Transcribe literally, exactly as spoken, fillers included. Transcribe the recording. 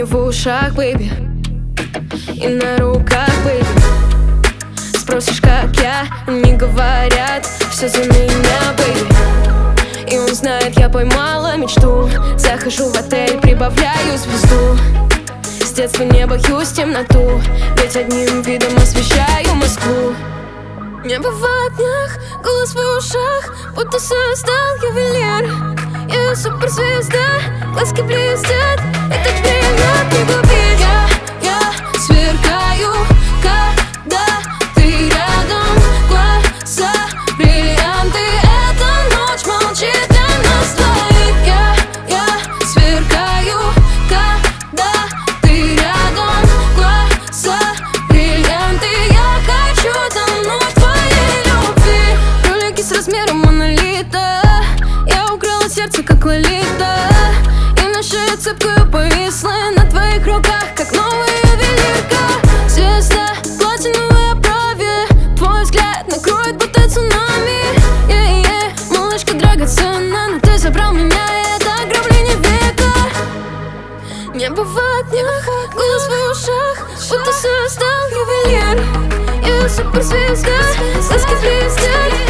в ушах, бэйби, и на руках, бэйби. Спросишь, как я, они говорят, все за меня, бэйби. И он знает, я поймала мечту. Захожу в отель, прибавляю звезду. С детства не боюсь темноту, ведь одним видом освещаю Москву. Небо в окнах, голос в ушах, будто создал ювелир. Я суперзвезда, глазки блестят, это тебе я не губит. Я, я сверкаю, когда ты рядом. Глаза бриллианты, эта ночь молчит для нас двоих. Я, я сверкаю, когда ты рядом. Глаза бриллианты, я хочу тонуть в твоей любви. Ролики с размером монолита, я украла сердце, как Лолита. И наша цепкая повисла на твоих руках, как новая ювелирка. Звезда, платиновые брови, твой взгляд накроет будто цунами. Yeah, yeah. Малышка драгоценна, но ты забрал меня, и это ограбление века. Небо в окнах, голос в ушах, будто создал ювелир. Я суперзвезда, глазки блестят.